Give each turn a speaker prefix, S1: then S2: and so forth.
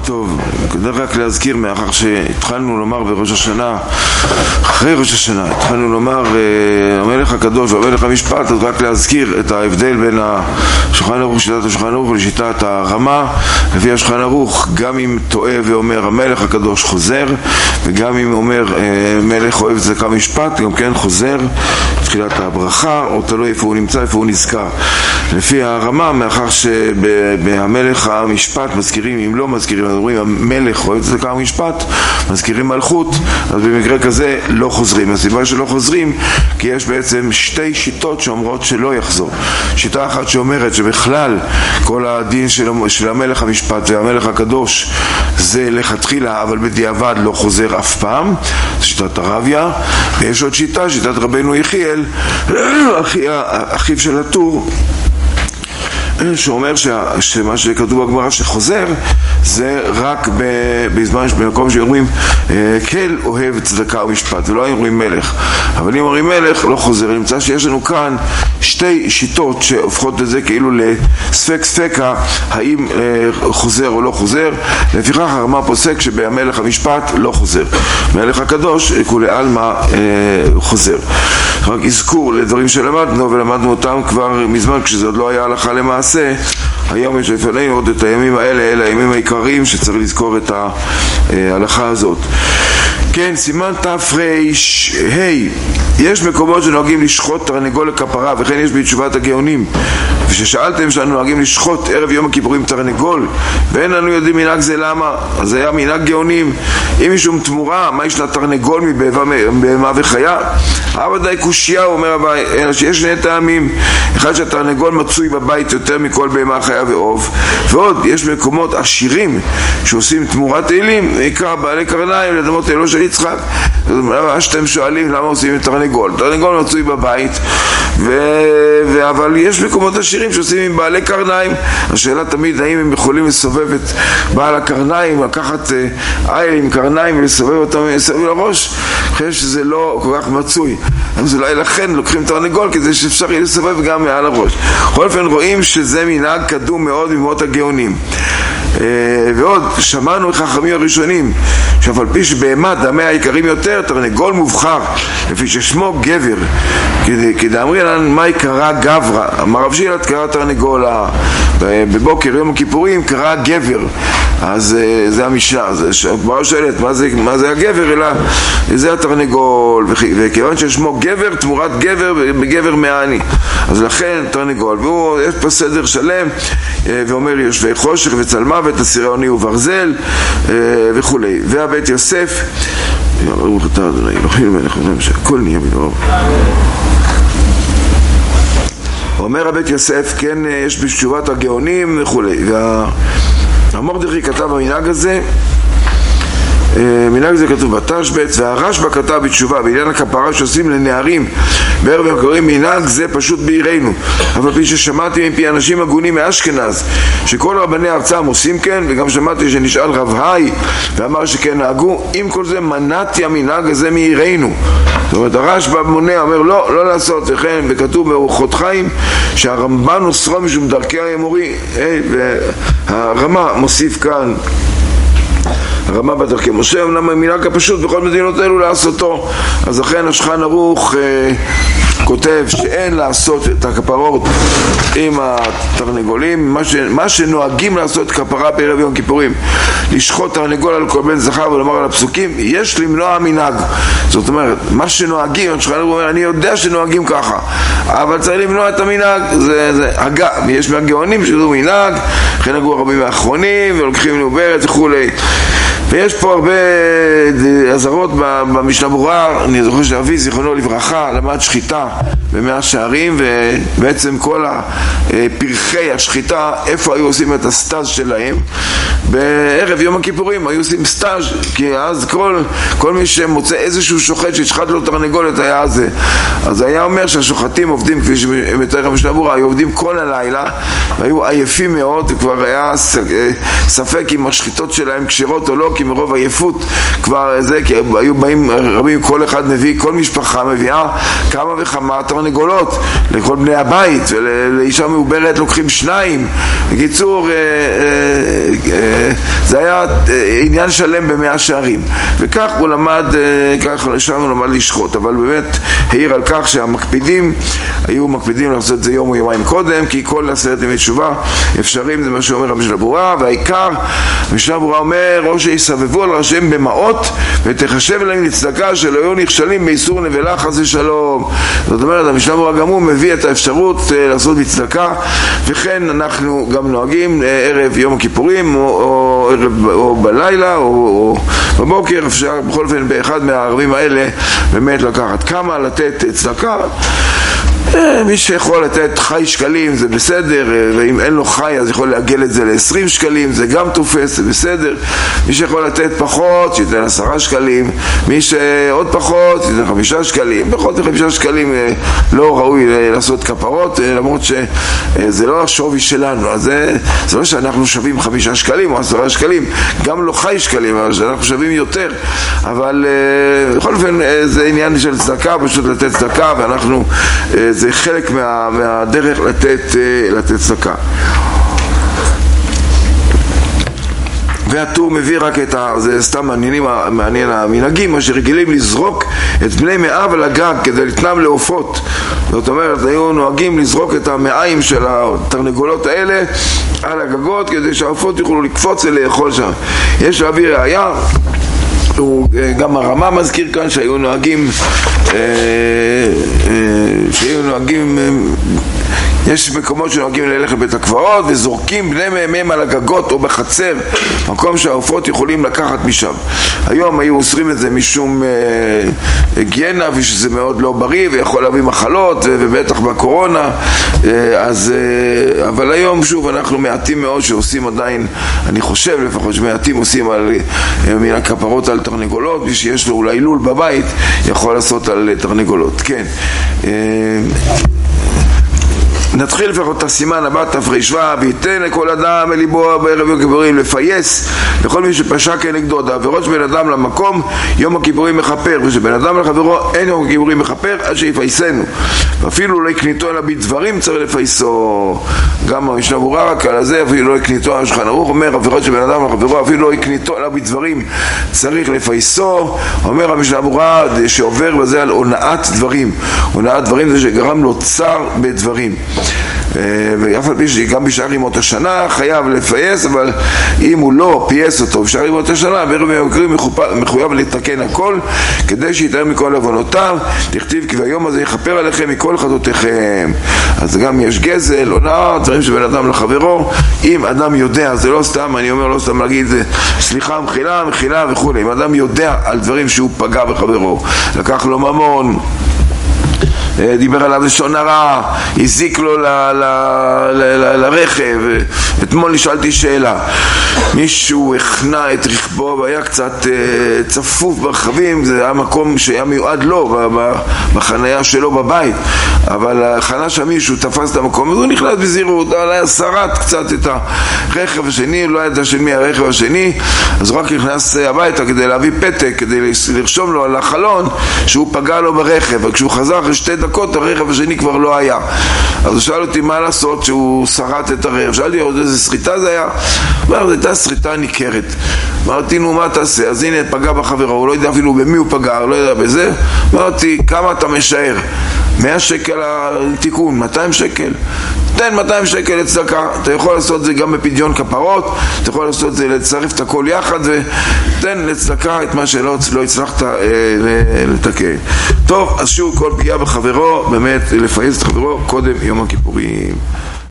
S1: טוב, כדי רק להזכיר, מאחר שהתחלנו לומר בראש השנה, אחרי ראש השנה, התחלנו לומר המלך הקדוש והמלך המשפט, אז רק להזכיר את ההבדל בין השולחן ערוך, שיטת השולחן ערוך לשיטת הרמה. לפי השולחן ערוך, גם אם טועה ואומר המלך הקדוש חוזר, וגם אם אומר מלך אוהב צדקה משפט, גם כן חוזר תחילת הברכה, או תלוי איפה הוא נמצא, איפה הוא נזכר. לפי הרמה, מאחר שבמלך המשפט מזכירים, אם לא מזכירים, אז אומרים המלך אוהב צדקה משפט, מזכירים מלכות, אז במקרה כזה לא חוזרים. הסיבה שלא חוזרים, כי יש בעצם שתי שיטות שאומרות שלא יחזור. שיטה אחת שאומרת שבכלל כל הדין של המלך המשפט והמלך הקדוש זה לכתחילה, אבל בדיעבד לא חוזר אף פעם, שיטת הרביה. ויש עוד שיטה, שיטת רבנו יחיאל, אחיו של הטור, שאומר שמה שכתוב בגמרא שחוזר זה רק בזמן במקום שאומרים כל אוהב צדקה ומשפט, ולא אומרים מלך. אבל אם אומרים מלך לא חוזר. נמצא שיש לנו כאן שתי שיטות שהופכות את זה כאילו לספק ספקה האם חוזר או לא חוזר. לפיכך הרמה פוסק שבמלך המשפט לא חוזר, מלך הקדוש כולי עלמא חוזר. רק אזכור לדברים שלמדנו, ולמדנו אותם כבר מזמן כשזה עוד לא היה הלכה למעשה. היום יש לפנינו עוד את הימים האלה, אלה הימים העיקריים שצריך לזכור את ההלכה הזאת. כן, סימן תר"ה, יש מקומות שנוהגים לשחוט תרנגול לכפרה, וכן יש בתשובת הגאונים. וששאלתם שאנו נוהגים לשחוט ערב יום הכיפורים תרנגול, ואין לנו יודעים מנהג זה למה, אז היה מנהג גאונים. אם משום תמורה, מה יש לתרנגול מבהמה וחיה? ודאי קושיה, אומר אביי, אלא שיש שני טעמים. אחד, שהתרנגול מצוי בבית יותר מכל בהמה חיה ועוף, ועוד יש מקומות עשירים שעושים תמורת אלים, יקרא בעלי קרניים לדמות אלו של יצחק. אז שאתם שואלים למה עושים את תרנגול, תרנגול מצוי בבית, אבל יש מקומות עשירים שעושים עם בעלי קרניים. השאלה תמיד האם הם יכולים לסובב את בעל הקרניים, לקחת עיל עם קרניים ולסובב אותם מסביב לראש. חושב שזה לא כל כך מצוי, אז אולי לכן לוקחים תרנגול כדי שאפשר יהיה לסובב גם מעל הראש. בכל אופן רואים שזה מנהג קדום מאוד ממאות הגאונים. ועוד שמענו חכמים הראשונים שאף על פי שבהמה דמי העיקרים יותר, תרנגול מובחר לפי ששמו גבר, כדאמרי לנו מה קרא גברא. אמר רב שילת קרא תרנגול בבוקר יום הכיפורים קרא גבר, אז זה המשנה. הגמרא שואלת מה זה הגבר, אלא זה התרנגול, וכיוון ששמו גבר תמורת גבר בגבר מעני, אז לכן תרנגול. והוא יש פה סדר שלם ואומר יושבי חושך וצל מוות אסירי עוני וברזל וכו'. והבית יוסף ברוך אתה אדוני אלוהינו מלך העולם שהכל נהיה בדברו. אומר הבית יוסף, כן, יש בתשובת הגאונים וכו'. והמורדכי כתב המנהג הזה, מנהג זה כתוב בתשבץ, והרשב"א כתב בתשובה בעניין הכפרה שעושים לנערים בערב יום הכיפורים, מנהג זה פשוט בעירנו, אבל פי ששמעתי מפי אנשים הגונים מאשכנז שכל רבני ארצם עושים כן, וגם שמעתי שנשאל רב היי ואמר שכן נהגו. עם כל זה מנעתי המנהג הזה מעירנו. זאת אומרת הרשב"א מונע, אומר לא לעשות, וכן וכתוב באורחות חיים שהרמב"ן אוסרו משום דרכי האמורי. והרמה מוסיף כאן, הרמה בדרכי משה, אמנם המנהג הפשוט בכל מדינות אלו לעשותו. אז לכן השולחן ערוך כותב שאין לעשות את הכפרות עם התרנגולים. מה שנוהגים לעשות כפרה בערב יום כיפורים, לשחוט תרנגול על כל בן זכר ולומר על הפסוקים, יש למנוע המנהג. זאת אומרת, מה שנוהגים, השולחן ערוך אומר, אני יודע שנוהגים ככה, אבל צריך למנוע את המנהג. זה אגב, יש מהגאונים שזו מנהג, לכן נגעו הרבים האחרונים ולוקחים לעוברת וכו'. ויש פה הרבה עזרות במשנה ברורה. אני זוכר שאבי זיכרונו לברכה למד שחיטה במאה שערים, ובעצם כל פרחי השחיטה איפה היו עושים את הסטאז' שלהם בערב יום הכיפורים, היו עושים סטאז', כי אז כל מי שמוצא איזשהו שוחט שישחט לו תרנגולת היה זה. אז היה אומר שהשוחטים עובדים כפי שמתאר המשנה ברורה, היו עובדים כל הלילה והיו עייפים מאוד, וכבר היה ספק אם השחיטות שלהם כשרות או לא, כי מרוב עייפות כבר זה, כי היו באים רבים, כל אחד מביא, כל משפחה מביאה כמה וכמה תרנגולות לכל בני הבית, ולאישה מעוברת לוקחים 2. בקיצור, זה היה עניין שלם ב100 שערים, וכך הוא למד, כך שם הוא למד לשחוט. אבל באמת העיר על כך שהמקפידים היו מקפידים לעשות את זה יום או יומיים קודם, כי כל 10 ימי תשובה אפשרים, זה מה שאומר המשנה ברורה. והעיקר, המשנה ברורה אומר, או שיסבבו על ראשיהם במעות ותחשב להם לצדקה שלא יהיו נכשלים באיסור נבלה חס ושלום. זאת אומרת, המשנה ברורה גם הוא מביא את האפשרות לעשות בצדקה, וכן אנחנו גם נוהגים ערב יום הכיפורים או בלילה או בבוקר, אפשר בכל אופן באחד מהערבים האלה באמת לקחת. כמה לתת צדקה? מי שיכול לתת חי שקלים זה בסדר, ואם אין לו חי אז יכול להגל את זה ל20 שקלים, זה גם תופס, זה בסדר. מי שיכול לתת פחות שייתן 10 שקלים, מי שעוד פחות שייתן 5 שקלים. פחות מ5 שקלים לא ראוי לעשות כפרות, למרות שזה לא השווי שלנו, אז זה לא שאנחנו שווים 5 שקלים או 10 שקלים, גם לא חי שקלים, אבל שאנחנו שווים יותר. אבל בכל אופן זה עניין של צדקה, פשוט לתת צדקה, ואנחנו זה חלק מהדרך לתת צדקה. והטור מביא רק זה סתם מעניין המנהגים, מה שרגילים לזרוק את בני מאב על הגג כדי לתנם לעופות. זאת אומרת, היו נוהגים לזרוק את המעיים של התרנגולות האלה על הגגות כדי שהעופות יוכלו לקפוץ ולאכול שם. יש להביא ראיה, גם הרמה מזכיר כאן שהיו נוהגים יש מקומות שנוהגים ללכת לבית הקברות וזורקים בני מהם על הגגות או בחצר, מקום שהעופות יכולים לקחת משם. היום היו אוסרים את זה משום היגיינה, ושזה מאוד לא בריא ויכול להביא מחלות, ובטח בקורונה. אבל היום שוב אנחנו מעטים מאוד שעושים עדיין, אני חושב לפחות שמעטים עושים מן הכפרות על תרנגולות. מי שיש לו אולי לול בבית יכול לעשות על תרנגולות. כן, נתחיל לפחות את הסימן הבא תפרישווה. ויתן לכל אדם אליבו בערב יום הכיפורים לפייס לכל מי שפשע כנגדו עבירות שבן אדם למקום יום הכיפורים מחפר, ושבן אדם לחברו אין יום הכיפורים מחפר עד שיפייסנו, ואפילו לא יקניתו אלא בדברים צריך לפייסו. גם המשנה ברורה רק על זה, אפילו לא יקניתו, השולחן ערוך אומר עבירות שבן אדם לחברו אפילו לא יקניתו אלא בדברים צריך לפייסו. אומר המשנה ברורה שעובר בזה על הונאת דברים. הונאת דברים זה שגרם לו צער בדברים, ואף על פי שגם בשאר ימות השנה חייב לפייס, אבל אם הוא לא פייס אותו בשאר ימות השנה בערב יום הכיפורים מחויב לתקן הכל כדי שיתאר מכל עוונותיו. תכתיב כי ביום הזה יכפר עליכם מכל חטאותיכם. אז גם יש גזל, הונאה, דברים שבין אדם לחברו. אם אדם יודע, זה לא סתם, אני אומר לא סתם להגיד סליחה, מחילה וכו'. אם אדם יודע על דברים שהוא פגע בחברו, לקח לו ממון, דיבר עליו לשון הרע, הזיק לו לרכב. אתמול נשאלתי שאלה, מישהו הכנה את רכבו והיה קצת צפוף ברכבים, זה היה מקום שהיה מיועד לו בחנייה שלו בבית, אבל החנה שם מישהו תפס את המקום והוא נכנס בזהירות, היה שרט קצת את הרכב השני, לא ידע של מי הרכב השני, אז רק נכנס הביתה כדי להביא פתק, כדי לרשום לו על החלון שהוא פגע לו ברכב, וכשהוא חזר אחרי 2 דקות הרכב השני כבר לא היה. אז הוא שאל אותי מה לעשות שהוא שרט את הרכב. שאלתי עוד איזה שריטה זה היה? אמר, זו הייתה שריטה ניכרת. אמרתי, נו מה תעשה? אז הנה פגע בחברה, הוא לא יודע אפילו במי הוא פגע, לא יודע בזה. אמרתי, כמה אתה משער? 100 שקל לתיקון, 200 שקל. תן 200 שקל לצדקה. אתה יכול לעשות זה גם בפדיון כפרות, אתה יכול לעשות זה לצרף את הכל יחד, ותן לצדקה את מה שלא הצלחת לתקן. טוב, אז שוב, כל פגיעה בחברו, באמת לפייס את חברו קודם יום הכיפורים.